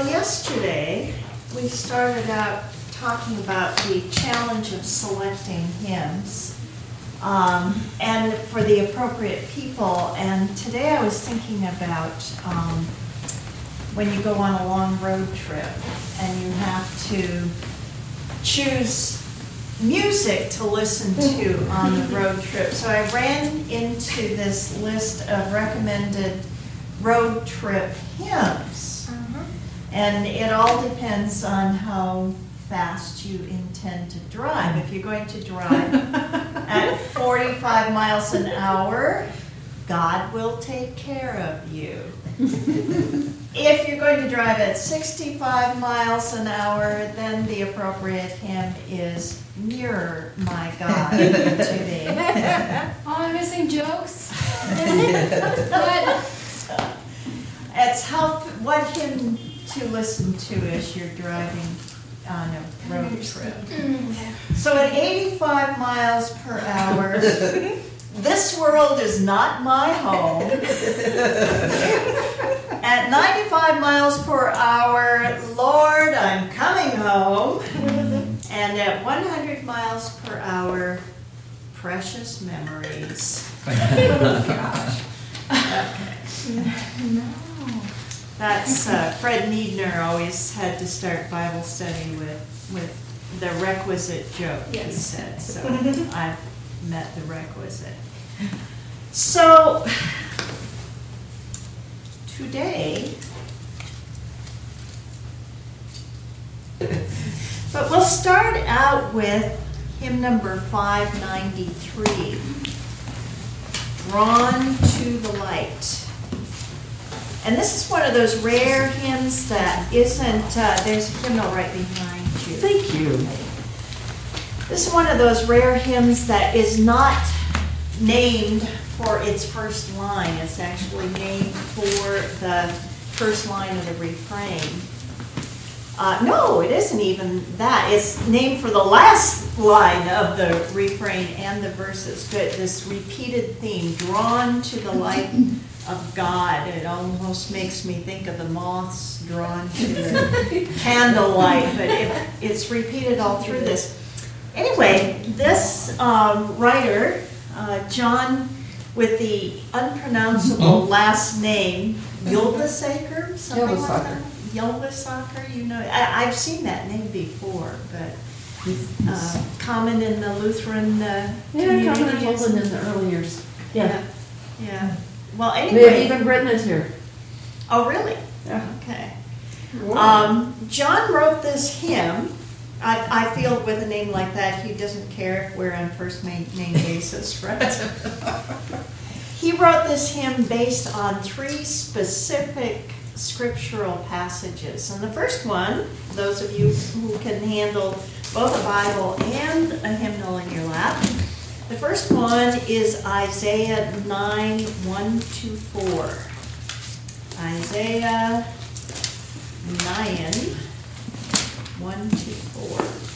Well, yesterday we started out talking about the challenge of selecting hymns and for the appropriate people. And today I was thinking about when you go on a long road trip and you have to choose music to listen to on the road trip. So I ran into this list of recommended road trip hymns. And it all depends on how fast you intend to drive. If you're going to drive at 45 miles an hour, God will take care of you. If you're going to drive at 65 miles an hour, then the appropriate hymn is Nearer, My God, to Thee. Oh, I'm missing jokes. What? It's what hymn to listen to as you're driving on a road trip. So at 85 miles per hour, This World Is Not My Home. At 95 miles per hour, Lord, I'm Coming Home. And at 100 miles per hour, Precious Memories. Oh, gosh. Okay. No. That's Fred Niedner always had to start Bible study with the requisite joke, he said. So I've met the requisite. So today, but we'll start out with hymn number 593, Drawn to the Light. And this is one of those rare hymns that isn't, there's a hymnal right behind you. Thank you. This is one of those rare hymns that is not named for its first line. It's actually named for the first line of the refrain. No, it isn't even that. It's named for the last line of the refrain and the verses. But this repeated theme, drawn to the light of God. It almost makes me think of the moths drawn to the candlelight, but it's repeated all through this. Anyway, this writer, John, with the unpronounceable last name, Ylvisaker, something like that. Ylvisaker, you know, I've seen that name before, but common in the Lutheran community. Yeah, common in Poland in the early years. Yeah. Well, They anyway. have even written it here. Oh, really? Yeah. Okay. John wrote this hymn. I feel with a name like that, he doesn't care if we're on first name basis, right? He wrote this hymn based on 3 specific scriptural passages. And the first one, those of you who can handle both a Bible and a hymnal in your lap, the first one is Isaiah 9, 1-4. Isaiah 9, 1-4.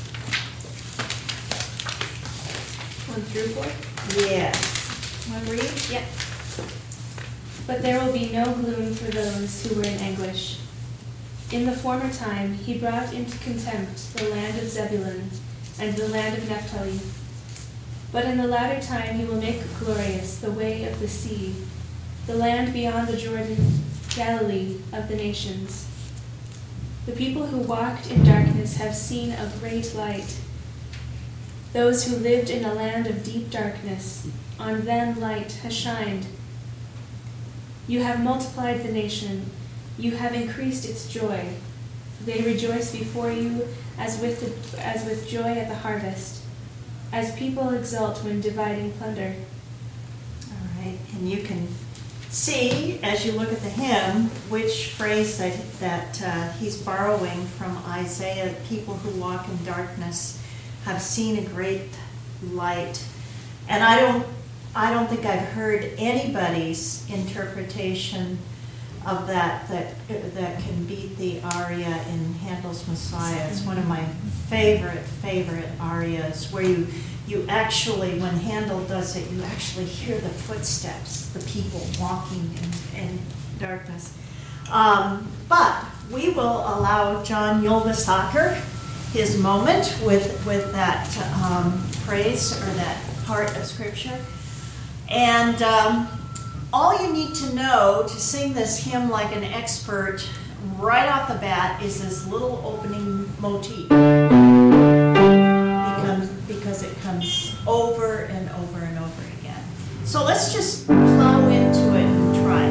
1-4? Yes. Want to read? Yep. But there will be no gloom for those who were in anguish. In the former time he brought into contempt the land of Zebulun and the land of Naphtali. But in the latter time he will make glorious the way of the sea, the land beyond the Jordan, Galilee of the nations. The people who walked in darkness have seen a great light. Those who lived in a land of deep darkness, on them light has shined. You have multiplied the nation, you have increased its joy. They rejoice before you as with joy at the harvest, as people exult when dividing plunder. All right, and you can see, as you look at the hymn, which phrase that he's borrowing from Isaiah. People who walk in darkness have seen a great light. And I don't think I've heard anybody's interpretation of that can beat the aria in Handel's Messiah. It's one of my favorite arias, where you actually, when Handel does it, you actually hear the footsteps, the people walking in darkness. But we will allow John Yulvasacher his moment with that phrase or that part of Scripture. And all you need to know to sing this hymn like an expert right off the bat is this little opening motif. Because it comes over and over and over again. So let's just plow into it and try.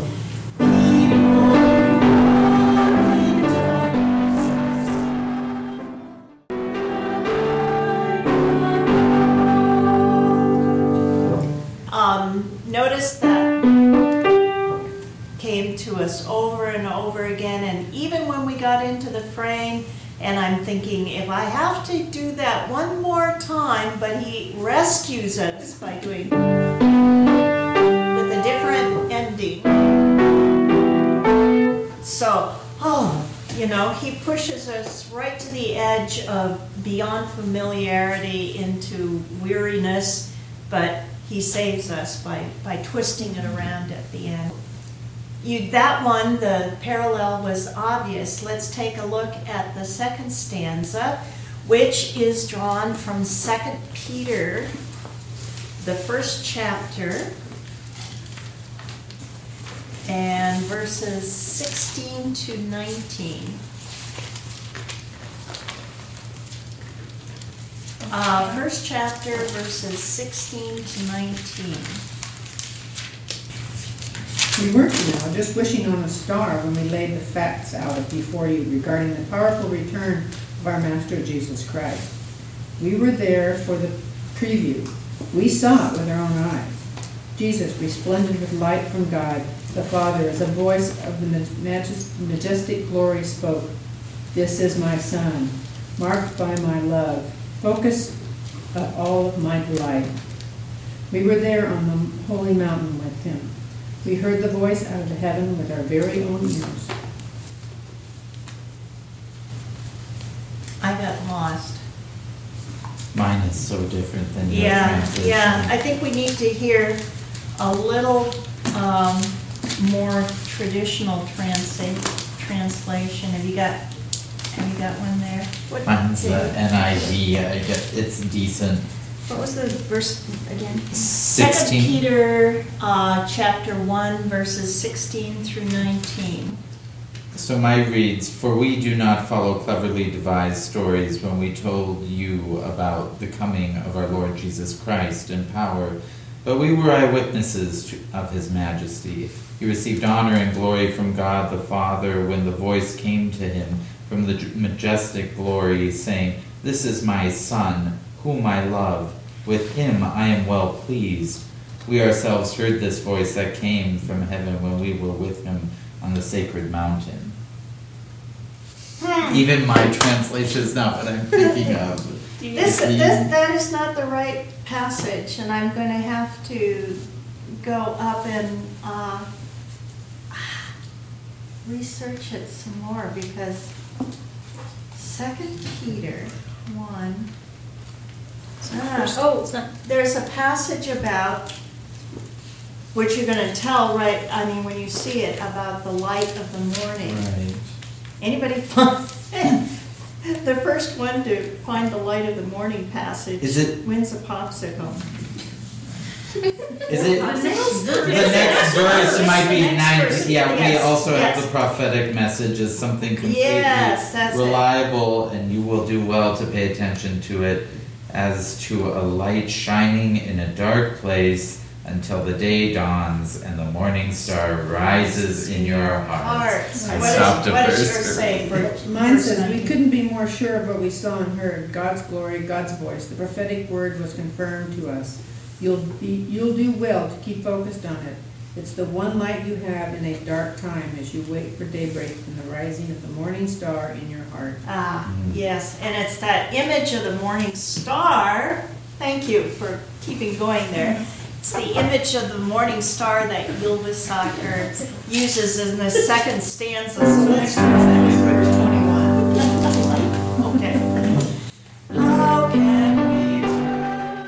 Notice that came to us over and over again, and even when we got into the frame, and I'm thinking, if I have to do that one more time, but he rescues us by doing with a different ending. So, he pushes us right to the edge of beyond familiarity into weariness, but he saves us by twisting it around at the end. That one, the parallel was obvious. Let's take a look at the second stanza, which is drawn from 2 Peter, the first chapter, and verses 16 to 19. First chapter, verses 16 to 19. We weren't, just wishing on a star when we laid the facts out before you regarding the powerful return of our Master Jesus Christ. We were there for the preview. We saw it with our own eyes. Jesus, resplendent with light from God, the Father, as a voice of the majestic glory spoke, "This is my Son, marked by my love, focus of all of my delight." We were there on the holy mountain with him. We heard the voice out of heaven with our very own ears. I got lost. Mine is so different than your Yeah, translation. yeah. I think we need to hear a little more traditional translation. Have you got one there? What Mine's did- NIV. I get it's decent. What was the verse again? 16. 2 Peter chapter 1, verses 16 through 19. So my reads, "For we do not follow cleverly devised stories when we told you about the coming of our Lord Jesus Christ in power, but we were eyewitnesses of his majesty. He received honor and glory from God the Father when the voice came to him from the majestic glory, saying, 'This is my Son, whom I love. With him I am well pleased.' We ourselves heard this voice that came from heaven when we were with him on the sacred mountain." Even my translation is not what I'm thinking of. That is not the right passage, and I'm going to have to go up and research it some more, because 2 Peter 1. There's a passage about, which you're going to tell when you see it, about the light of the morning. Right. Anybody find the first one to find the light of the morning passage wins a popsicle. Is it the next verse might be 90? Yeah, we also have the prophetic message as something completely that's reliable, and you will do well to pay attention to it as to a light shining in a dark place until the day dawns and the morning star rises in your hearts. I stopped a what does verse. yours say? Mine says, "We couldn't be more sure of what we saw and heard. God's glory, God's voice. The prophetic word was confirmed to us. You'll do well to keep focused on it. It's the one light you have in a dark time as you wait for daybreak and the rising of the morning star in your heart." Yes, and it's that image of the morning star. Thank you for keeping going there. It's the image of the morning star that Yulvasacher uses in the second stanza. So next verse, verse 21. Okay. How can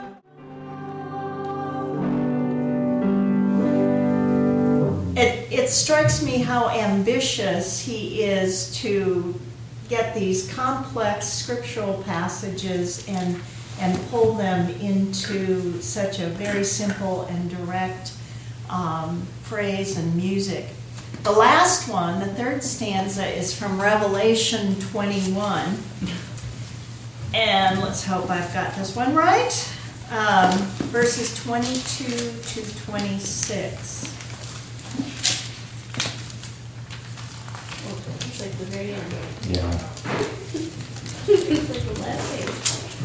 we? It's strikes me how ambitious he is to get these complex scriptural passages and pull them into such a very simple and direct phrase and music. The last one, the third stanza, is from Revelation 21. And let's hope I've got this one right. Verses 22 to 26. It's like the very end. Yeah. It's like the last page.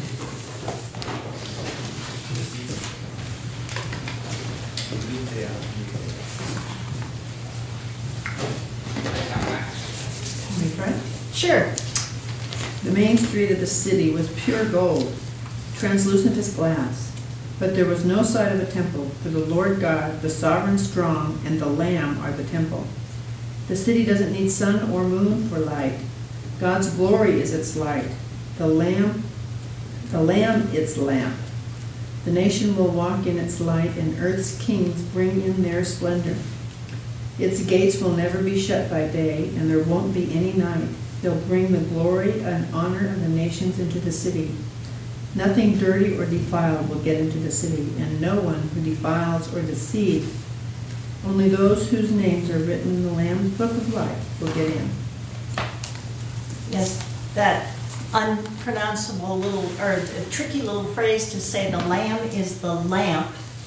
Can we try? Sure. The main street of the city was pure gold, translucent as glass. But there was no sight of a temple, for the Lord God, the sovereign strong, and the Lamb are the temple. The city doesn't need sun or moon for light. God's glory is its light. The Lamb its lamp. The nation will walk in its light, and earth's kings bring in their splendor. Its gates will never be shut by day, and there won't be any night. They'll bring the glory and honor of the nations into the city. Nothing dirty or defiled will get into the city, and no one who defiles or deceives. Only those whose names are written in the Lamb's book of life will get in. Yes, that unpronounceable little, or a tricky little phrase to say the lamb is the lamp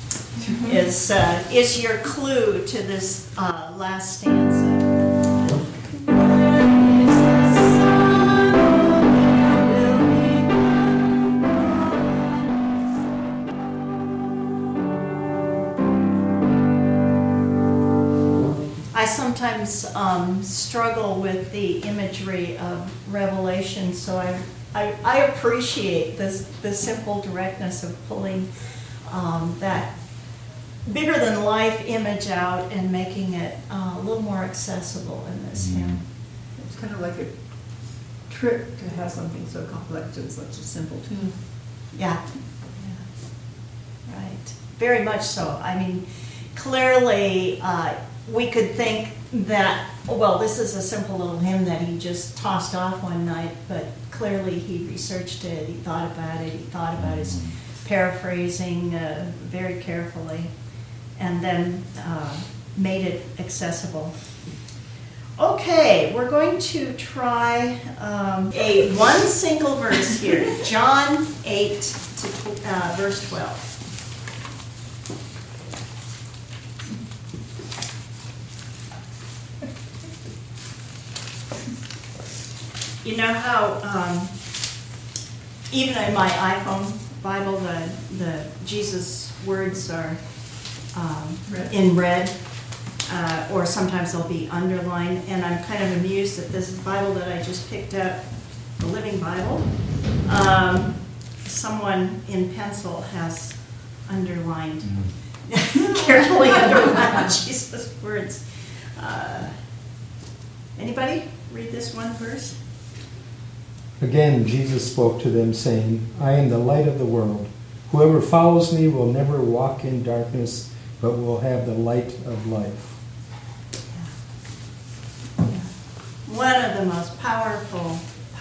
is your clue to this last stanza. I sometimes struggle with the imagery of Revelation, so I appreciate the simple directness of pulling that bigger than life image out and making it a little more accessible in this hymn. It's kind of like a trick to have something so complex in such a simple tune. Yeah. Right. Very much so. I mean, clearly we could think that, well, this is a simple little hymn that he just tossed off one night, but clearly he researched it, he thought about his paraphrasing very carefully, and then made it accessible. Okay, we're going to try a one single verse here, John 8 to verse 12. You know how even in my iPhone Bible, the Jesus words are in red, or sometimes they'll be underlined, and I'm kind of amused that this Bible that I just picked up, the Living Bible, someone in pencil has underlined, carefully underlined Jesus words. Anybody read this one verse? Again, Jesus spoke to them, saying, I am the light of the world. Whoever follows me will never walk in darkness, but will have the light of life. One of the most powerful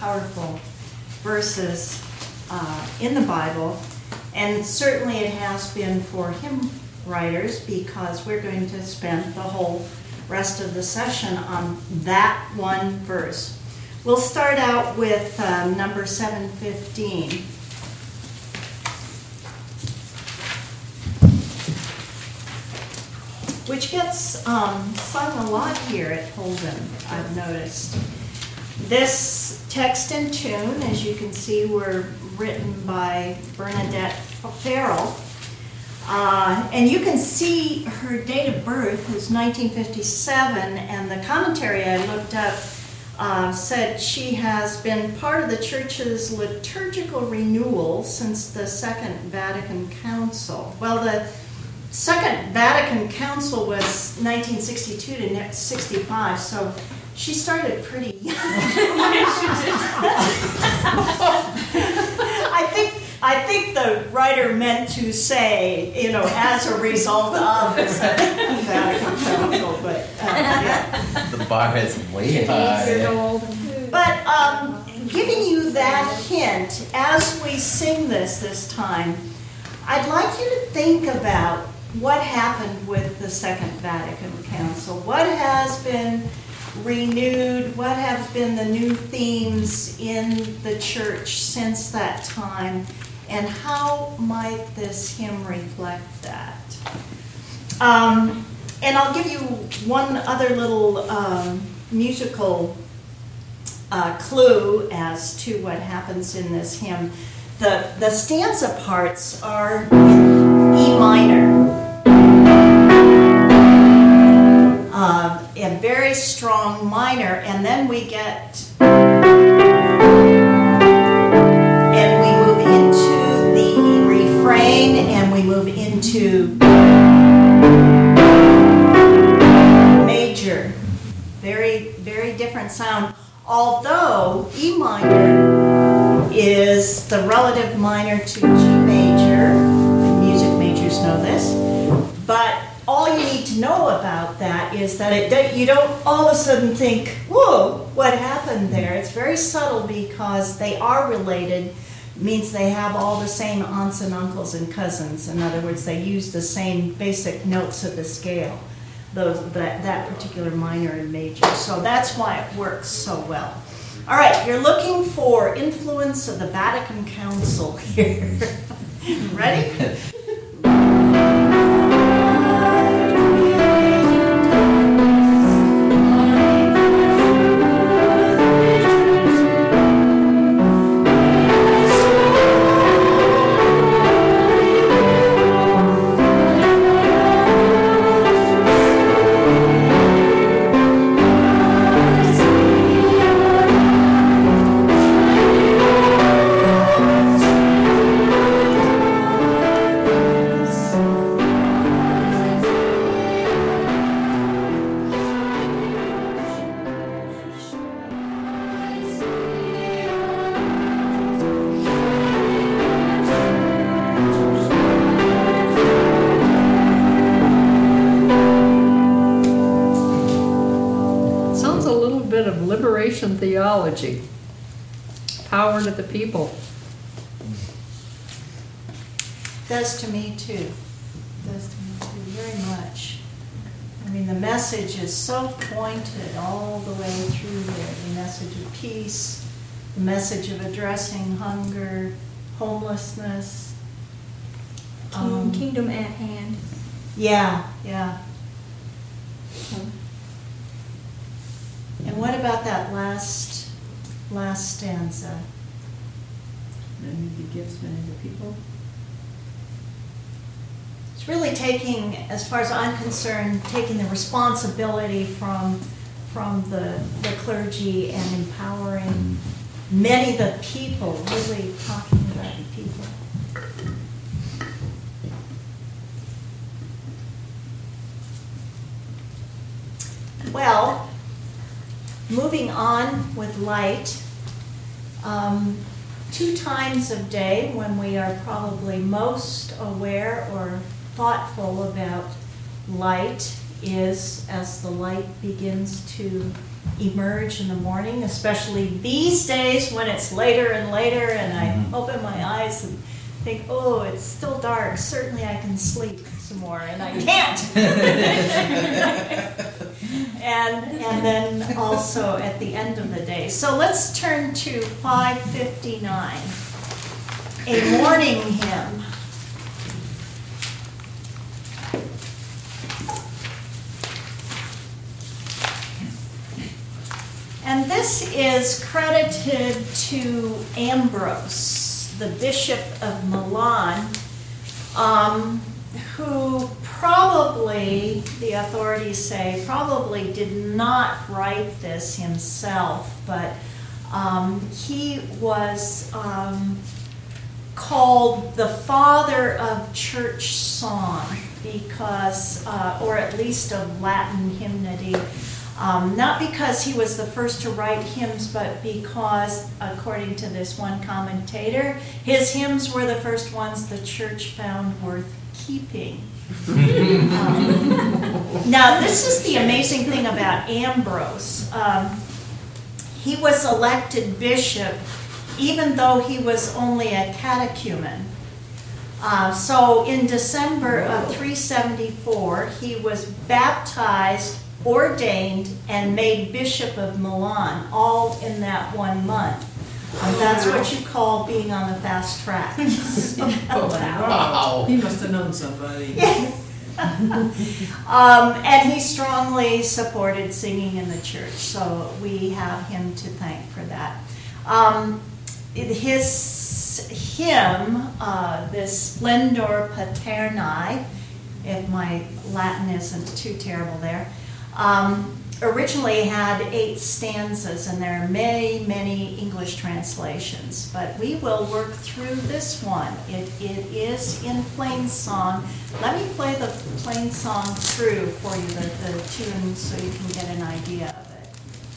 verses in the Bible, and certainly it has been for hymn writers, because we're going to spend the whole rest of the session on that one verse. We'll start out with number 715. Which gets sung a lot here at Holden, I've noticed. This text and tune, as you can see, were written by Bernadette Farrell. And you can see her date of birth is 1957, and the commentary I looked up said she has been part of the Church's liturgical renewal since the Second Vatican Council. Well, the Second Vatican Council was 1962 to 65, so she started pretty young. I think the writer meant to say, as a result of the Second Vatican council, but, yeah. The bar is way high. But giving you that hint, as we sing this time, I'd like you to think about what happened with the Second Vatican Council. What has been renewed? What have been the new themes in the church since that time? And how might this hymn reflect that? And I'll give you one other little musical clue as to what happens in this hymn. The stanza parts are in E minor, a very strong minor, and then we get, and we move into the refrain, and we move into major. Very, very different sound. Although E minor is the relative minor to G major, music majors know this, but all you need to know about that is that you don't all of a sudden think, whoa, what happened there? It's very subtle because they are related, means they have all the same aunts and uncles and cousins. In other words, they use the same basic notes of the scale. That particular minor and major. So that's why it works so well. All right, you're looking for influence of the Vatican Council here. Ready? Theology. Power to the people. Does to me too. Does to me too, very much. I mean, the message is so pointed all the way through there. The message of peace, the message of addressing hunger, homelessness. Kingdom at hand. Yeah. And what about that last stanza? Many of the gifts, many of the people. It's really taking, as far as I'm concerned, taking the responsibility from the clergy and empowering many of the people, really talking about the people. Well, moving on with light, 2 times of day when we are probably most aware or thoughtful about light is as the light begins to emerge in the morning, especially these days when it's later and later and I open my eyes and think, oh, it's still dark. Certainly I can sleep some more, and I can't. And then also at the end of the day. So let's turn to 559, a morning hymn. And this is credited to Ambrose, the Bishop of Milan, who probably, the authorities say, probably did not write this himself, but he was called the father of church song because, or at least of Latin hymnody. Not because he was the first to write hymns, but because, according to this one commentator, his hymns were the first ones the church found worth keeping. Now, this is the amazing thing about Ambrose. He was elected bishop even though he was only a catechumen. So in December of 374, he was baptized, ordained, and made Bishop of Milan, all in that 1 month. That's what you call being on the fast track. Wow. He must have known somebody. And he strongly supported singing in the church, so we have him to thank for that. His hymn, this Splendor Paterni, if my Latin isn't too terrible there, originally had 8 stanzas, and there are many, many English translations, but we will work through this one. It is in plain song. Let me play the plain song through for you, the tune, so you can get an idea of it.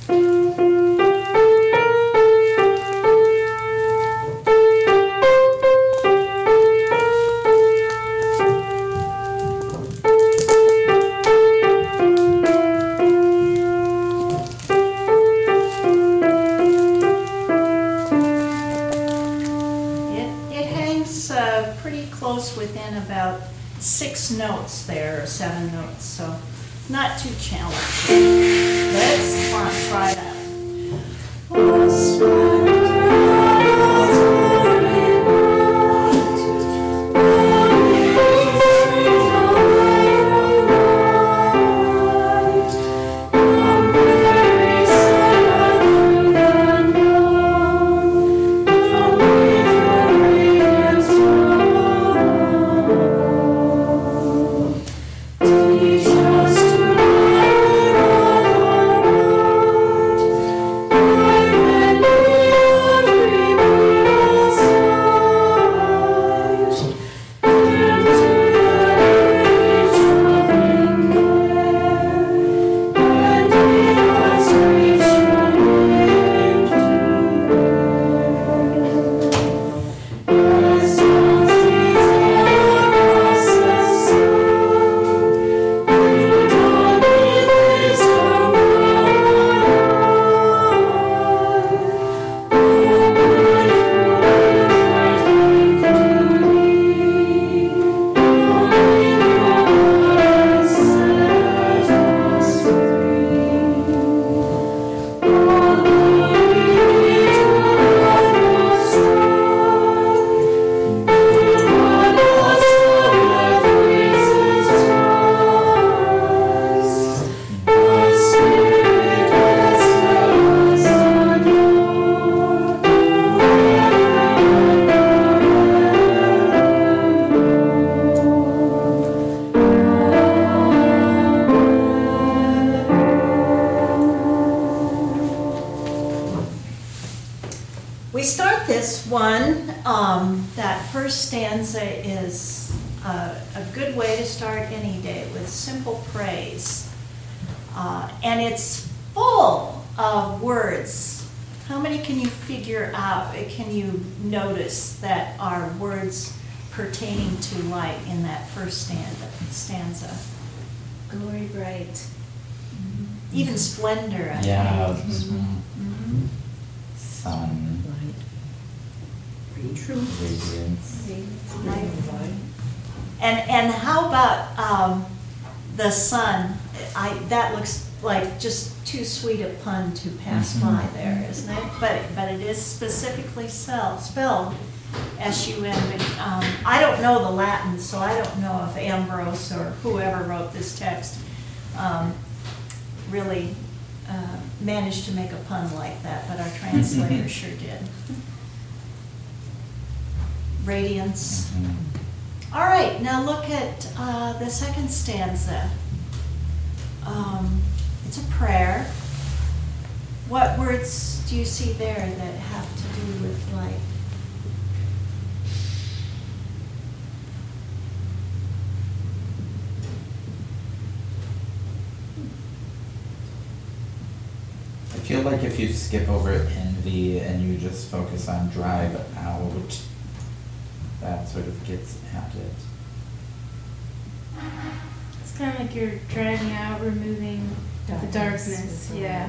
Within about 6 notes there, or 7 notes, so not too challenging. Let's try that. That first stanza is a good way to start any day with simple praise. And it's full of words. How many can you figure out, can you notice that are words pertaining to light in that first stanza? Glory bright. Mm-hmm. Even splendor, I Yeah. think. Mm-hmm. Sun. Radiance. And how about the sun? That looks like just too sweet a pun to pass by there, isn't it? But it is specifically spelled S-U-N. I don't know the Latin, so I don't know if Ambrose or whoever wrote this text really managed to make a pun like that, but our translator sure did. Radiance. All right, now look at the second stanza. It's a prayer. What words do you see there that have to do with light? I feel like if you skip over envy and you just focus on drive out, that sort of gets at it. It's kind of like you're driving out, removing the darkness. Yeah.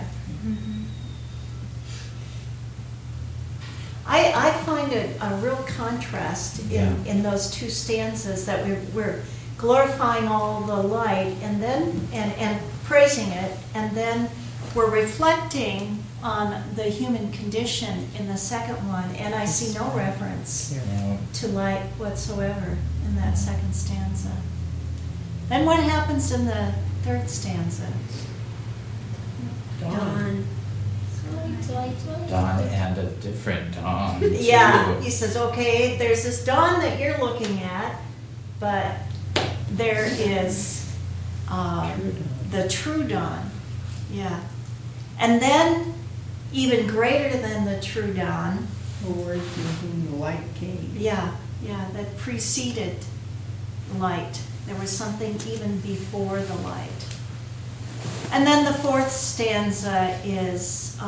I find it a real contrast Yeah. in those two stanzas that we're glorifying all the light and then and praising it, and then we're reflecting on the human condition in the second one, and I see no reference Yeah. to light whatsoever in that second stanza. Then what happens in the third stanza? Dawn. Dawn and a different dawn. Yeah, too. he says, okay, there's this dawn that you're looking at, but there is the true dawn. Yeah. And then, even greater than the true dawn, Lord, through whom the light came. yeah, that preceded light. There was something even before the light. And then the fourth stanza is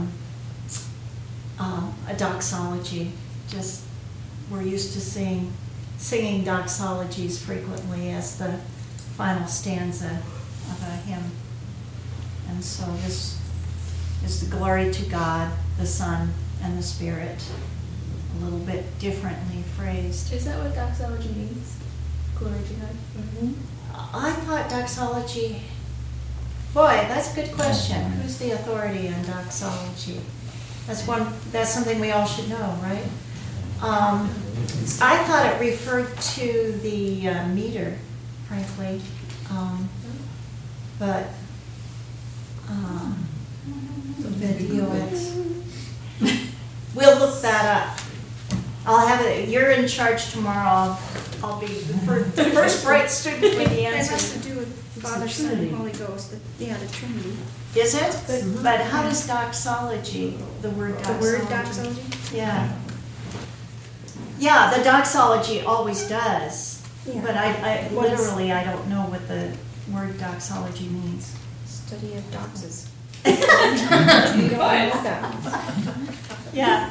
a doxology. Just, we're used to singing doxologies frequently as the final stanza of a hymn. And so this is the glory to God, the Son, and the Spirit, a little bit differently phrased. Is that what doxology means? Glory to God. I thought doxology, boy, that's a good question. Who's the authority on doxology? That's something we all should know, right? I thought it referred to the meter, frankly. But the DOX. We'll look that up. I'll have it. You're in charge tomorrow. I'll be the first bright student with the It has answer. to do with Father, Son, and Holy Ghost, the Trinity. Is it? But how does doxology, the word The doxology? word doxology? Yeah. Yeah, the doxology always does. Yeah. But I What is- literally, I don't know what the word doxology means. Study of doxes. Yeah.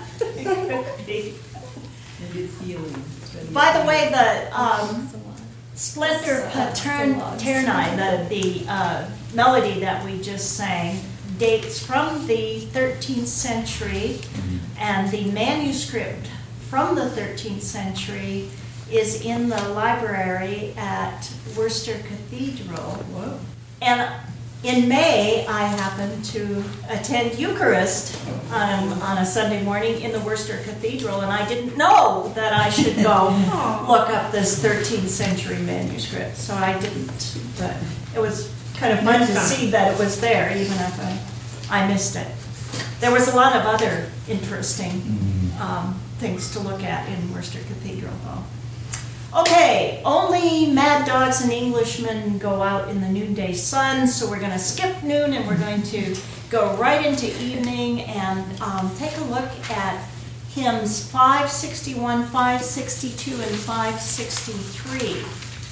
By the way, the Splendor Paterni, the melody that we just sang, dates from the 13th century, and the manuscript from the 13th century is in the library at Worcester Cathedral. Whoa. And in May, I happened to attend Eucharist on a Sunday morning in the Worcester Cathedral, and I didn't know that I should go look up this 13th century manuscript, so I didn't. But it was kind of fun to see that it was there, even if I missed it. There was a lot of other interesting things to look at in Worcester Cathedral, though. Okay, only mad dogs and Englishmen go out in the noonday sun, so we're going to skip noon and we're going to go right into evening and take a look at hymns 561, 562, and 563.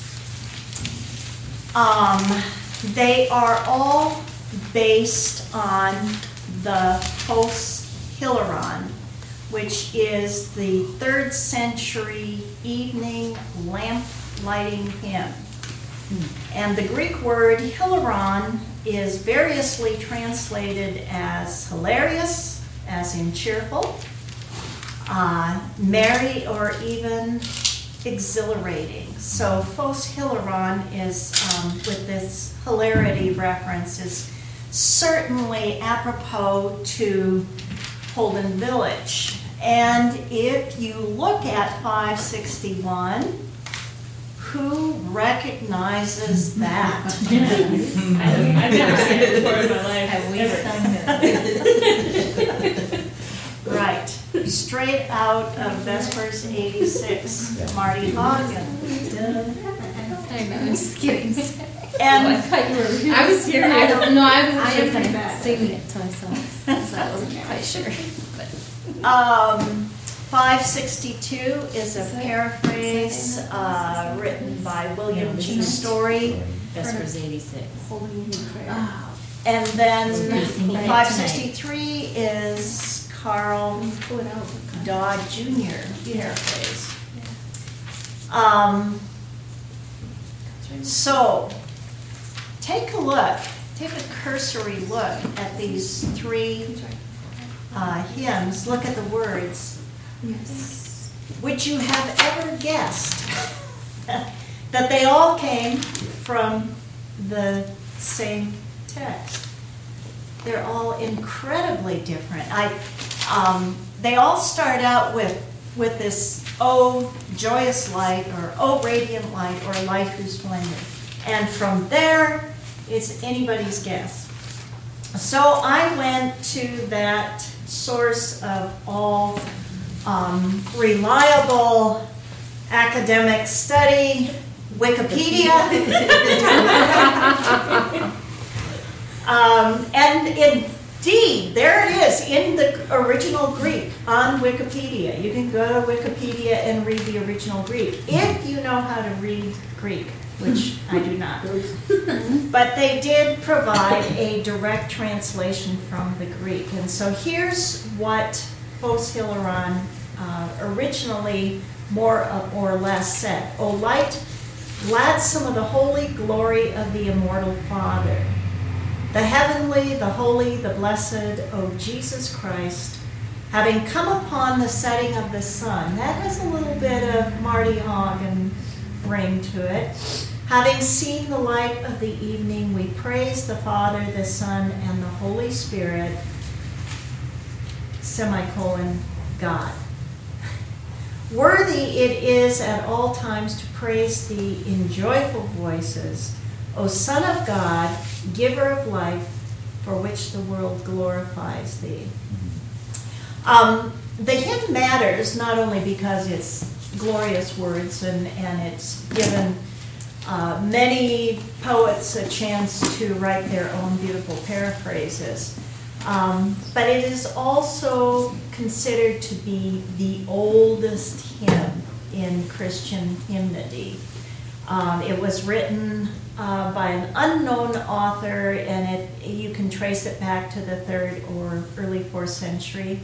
They are all based on the Phos Hilaron, which is the 3rd century evening lamp lighting hymn. And the Greek word hilaron is variously translated as hilarious, as in cheerful, merry, or even exhilarating. So Phos Hilaron is, with this hilarity reference, is certainly apropos to Holden Village. And if you look at 561, who recognizes that? I've never seen it before in my life. Have we Ever. sung it? Right, straight out of Vespers 86, Marty Hagen. I know, I'm just kidding. And I was here. I was kind of singing it to myself, so I wasn't quite sure. But 562 is a paraphrase written by William G. Story. Vespers 86. And then 563 is Carl Dodd Jr. paraphrase. So, take a look, take a cursory look at these three hymns. Look at the words. Yes. Would you have ever guessed that they all came from the same text? They're all incredibly different. They all start out with this, "Oh, joyous light," or "Oh, radiant light," or "Light whose splendor." And from there, it's anybody's guess. So I went to that source of all reliable academic study, Wikipedia. And indeed, there it is in the original Greek on Wikipedia. You can go to Wikipedia and read the original Greek if you know how to read Greek, which I do not. But they did provide a direct translation from the Greek. And so here's what Phos Hilaron originally more or less said. "O light, gladsome of the holy glory of the immortal Father, the heavenly, the holy, the blessed, O Jesus Christ, having come upon the setting of the sun." That has a little bit of Marty Haugen ring to it. "Having seen the light of the evening, we praise the Father, the Son, and the Holy Spirit, semicolon, God. Worthy it is at all times to praise thee in joyful voices, O Son of God, giver of life, for which the world glorifies thee." The hymn matters not only because it's glorious words and it's given many poets a chance to write their own beautiful paraphrases, but it is also considered to be the oldest hymn in Christian hymnody. It was written by an unknown author, and you can trace it back to the 3rd or early 4th century.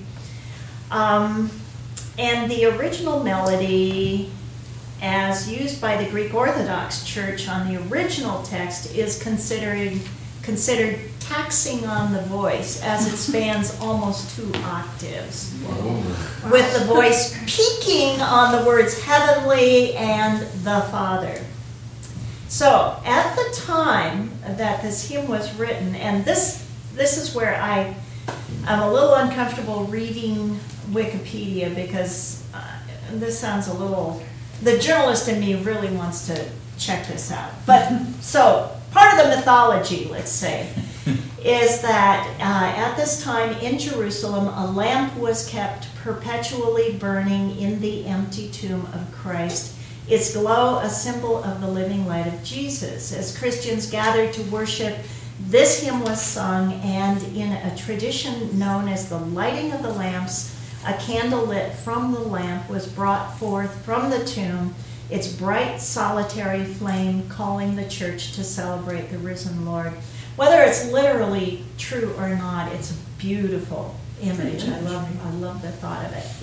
And the original melody, as used by the Greek Orthodox Church on the original text, is considered taxing on the voice, as it spans almost 2 octaves, with the voice peaking on the words "heavenly" and "the Father." So, at the time that this hymn was written, and this is where I'm a little uncomfortable reading Wikipedia, because this sounds a little, the journalist in me really wants to check this out. But, so, part of the mythology, let's say, is that at this time in Jerusalem, a lamp was kept perpetually burning in the empty tomb of Christ, its glow a symbol of the living light of Jesus. As Christians gathered to worship, this hymn was sung, and in a tradition known as the lighting of the lamps, a candle lit from the lamp was brought forth from the tomb, its bright solitary flame calling the church to celebrate the risen Lord. Whether it's literally true or not, it's a beautiful image. I love the thought of it.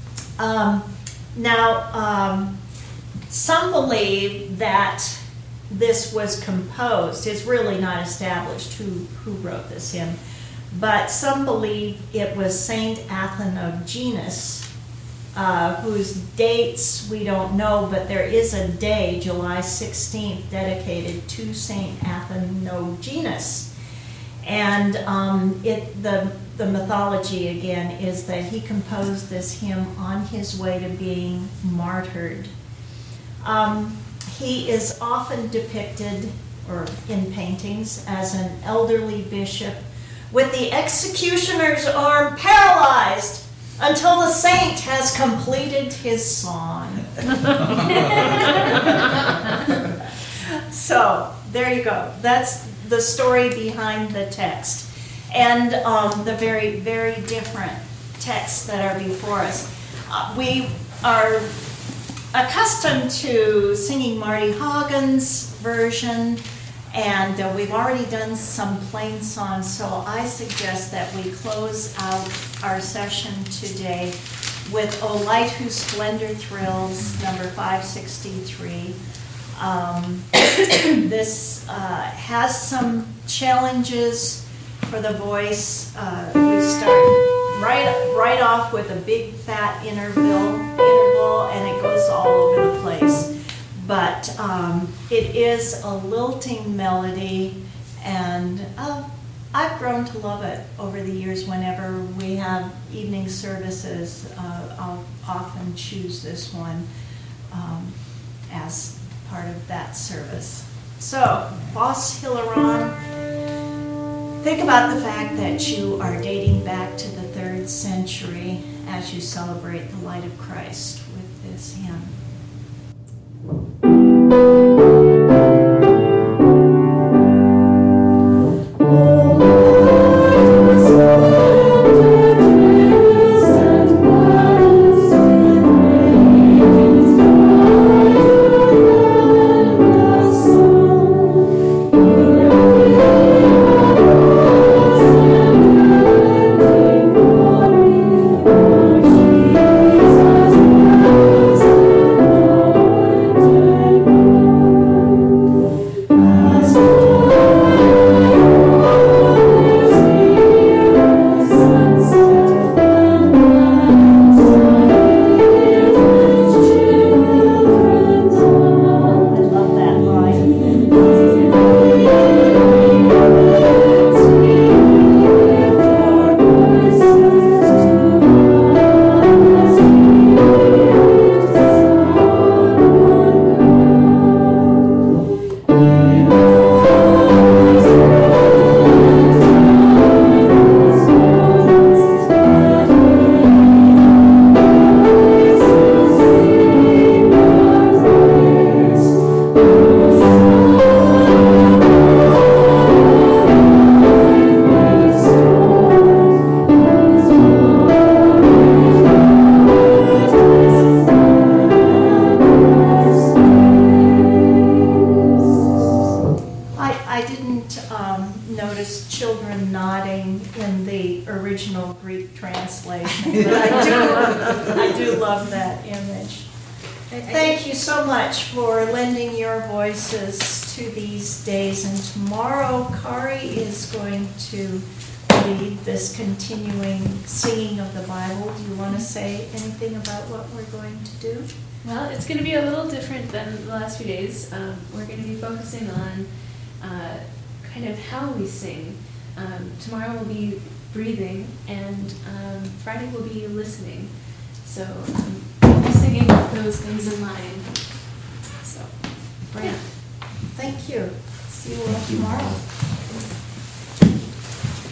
Some believe that this was composed. It's really not established who wrote this hymn, but some believe it was Saint Athenogenes, whose dates we don't know, but there is a day, July 16th, dedicated to Saint Athenogenes. And the mythology, again, is that he composed this hymn on his way to being martyred. He is often depicted, or in paintings, as an elderly bishop with the executioner's arm paralyzed until the saint has completed his song. So, there you go. That's the story behind the text. And the very, very different texts that are before us. We are accustomed to singing Marty Haugen's version, and we've already done some plain songs, so I suggest that we close out our session today with "O Light Whose Splendor Thrills," number 563, This has some challenges for the voice. We start right off with a big fat interval, and it goes all over the place. But it is a lilting melody, and I've grown to love it over the years. Whenever we have evening services, I'll often choose this one as part of that service. So, Bos Hilaron, think about the fact that you are dating back to the 3rd century as you celebrate the light of Christ with this hymn. Notice children nodding in the original Greek translation, but I do love that image. Thank you so much for lending your voices to these days. And tomorrow, Kari is going to lead this continuing singing of the Bible. Do you want to say anything about what we're going to do? Well, it's going to be a little different than the last few days. We're going to be focusing on kind of how we sing. Tomorrow will be breathing, and Friday will be listening. So we'll be singing with those things in mind. So, Brant. Thank you. See you all tomorrow.